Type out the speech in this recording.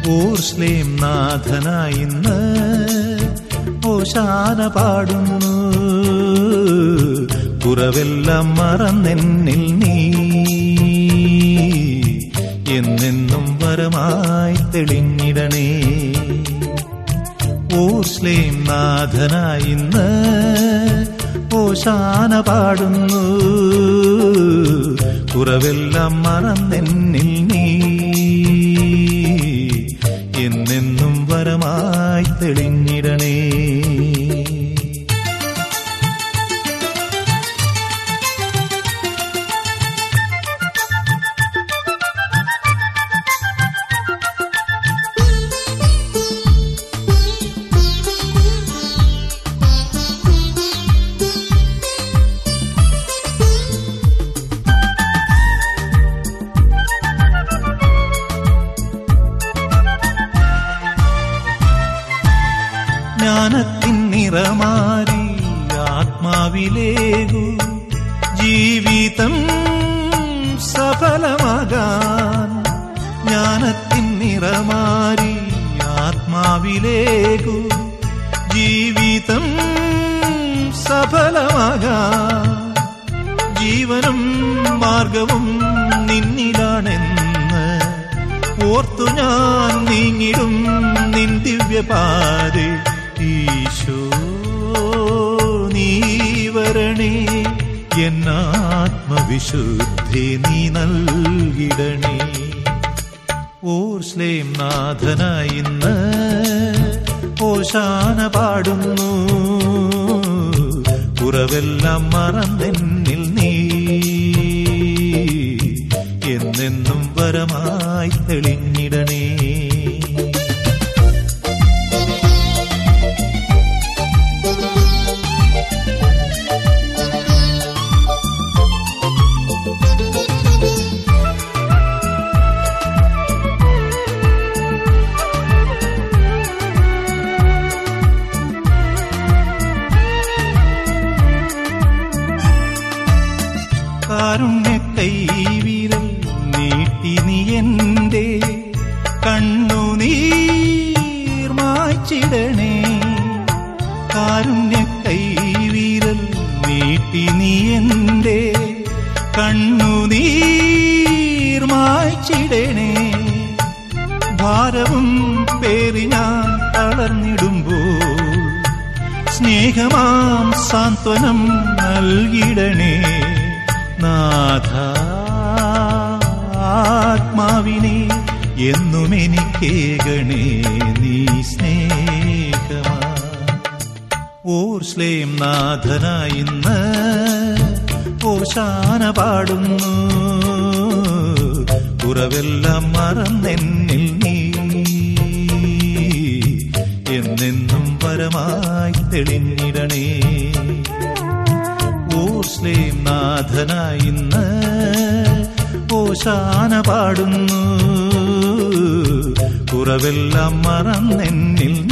ഓർസ്ലേം നാഥനായിന്ന് ഓശാന പാടുന്നു. കുറവെല്ലാം മറന്നെന്നിൽ നീ എന്നെന്നും വരമായി തെളിഞ്ഞിടണേ. ഓർസ്ലേം നാഥനായിന്ന് ഓശാന പാടുന്നു. കുറവെല്ലാം മറന്നെന്നിൽ നീ എന്നെന്നും വരമായി തെളിഞ്ഞിടണേ. ജ്ഞാനത്തിൻ നിറമാരി ആത്മാവിലേകു ജീവിതം സഫലമാകാൻ. ജ്ഞാനത്തിൻ നിറമാരി ആത്മാവിലേകു ജീവിതം സഫലമാകാൻ. ജീവനും മാർഗവും നിന്നിലാണെന്ന് ഓർത്തു ഞാൻ നീങ്ങിടും നിൻ ദിവ്യപാതേ. ഈശോ നീ വരണേ, എന്നാത്മവിശുദ്ധി നീ നൽകിടണേ. ഓർസ്ലേം നാഥനായിന്ന് ഓശാന പാടുന്നു. കുറവെല്ലാം മറന്നെന്നിൽ നീ എന്നെന്നും വരമായി തെളിഞ്ഞിടണേ. കാരുണ്യ കൈവിരൽ നീട്ടി നീ എന്റെ കണ്ണുനീർ മായ്ച്ചിടണേ. കാരുണ്യ കൈവിരൽ നീട്ടി നീ എന്റെ കണ്ണുനീർ മായ്ച്ചിടണേ. ഭാരവും പേറി ഞാൻ തളർന്നിടുമ്പോൾ സ്നേഹമാം സാന്ത്വനം നൽകിടണേ. നാഥ ആത്മാവിനെ എന്നും എനിക്കേകണേ നീ സ്നേഹമാ. ഓർസ്ലേം നാഥനായിന്ന് ഓശാന പാടുന്നു. കുറവെല്ലാം മറന്നെന്നിൽ നീ എന്നെന്നും വരമായി തെളിഞ്ഞിടണേ. ഓർസ്ലേം നാഥനായിന്ന് ഓശാന പാടുന്നു. കുറവെല്ലാം മറന്നെന്നിൽ